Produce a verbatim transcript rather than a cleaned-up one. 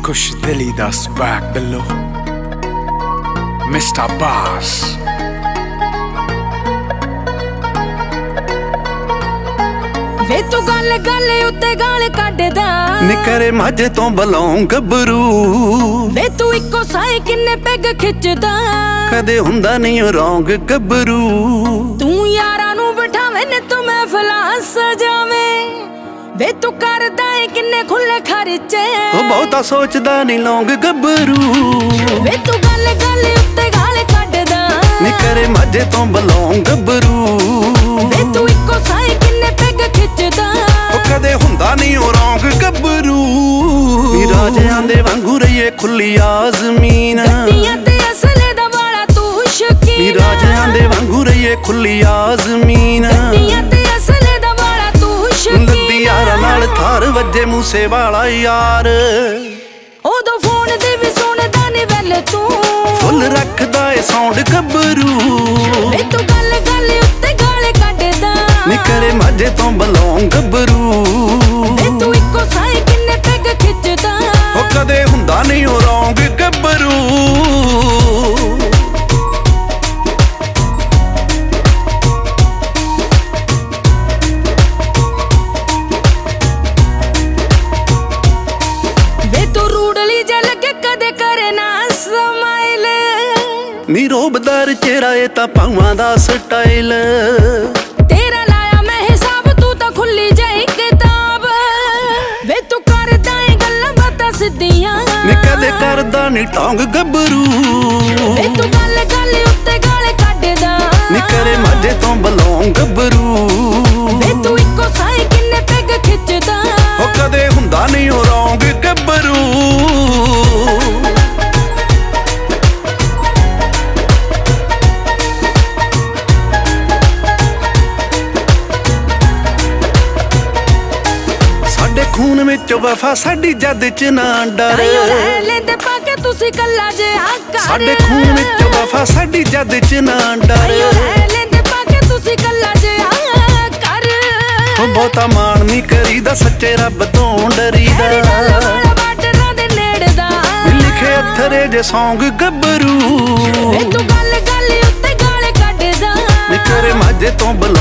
खुश दिली दा स्वैग बिल्लो मिस्टर बास वे तू गल गल उत्ते गाल कड्डदा निकरे माझे तो बलौं गबरू वे तू इको साए किन्ने पैग खिचदा कदे हुंदा नहीं रौंग गबरू तू यारां नू बिठावे ने तू महफिलां सजावे वे तू करदा है किन्ने खुले खर्चे ओ बहुता सोचदा नहीं लौंग गबरू वे तू गल गल उत्ते गाल कड्डदा निकरे माझे तो बलौं गबरू वे तू इको साए किन्ने पैग खिचदा ओ कदे हुंदा नहीं रौंग गबरू राजियां दे वांगू रहिए खुली आज़मीन गड्डियां ते असले दा वाला तू शकीन राजियां दे वांगू रहिए खुली आज़मीन गड्डियां ते असले दा वाला तू शकीन लद्दी यारां नाल थार वजे मूसे वाला यार ओदो फोन दे भी सुनदा नहीं वेल तू फुल रखदा ए साउंड गबरू वे तू गल गल उत्ते गाल कड्डदा निकरे माझे तो बलौं गबरू वे तू इको साए किन्ने पैग खिचदा ओ कदे हुंदा नहीं रौंग गबरू नी रोबदार चेहरा ए ता पावां दा स्टाइल तेरा लाया मैं हिसाब तू तां खुली जाई किताब वे तू करदा है गल्लां बातां सिद्धियां नी कदे करदा नी टोंग गबरू वे तू गल गल उत्ते गाल कड्डदा नी करे माझे तो बलौं गबरू वे तू इको साए किन्ने पैग खिचदा ओ कदे हुंदा नहीं रौंग गबरू खून विच वफा साडी जद च ना डर लेंदे पाके तुसी कल्ला जे आकर साडे खून विच वफा साडी जद च ना डर लेंदे पाके तुसी कल्ला जे आकर ओ बहुता मान नहीं करीदा सच्चे रब तो डरीदा बाटरां दे नेड़े दा लिखे अथरे जे सौंग गबरू वे तू गल गल उत्ते गाल कड्डदा निकरे माझे तो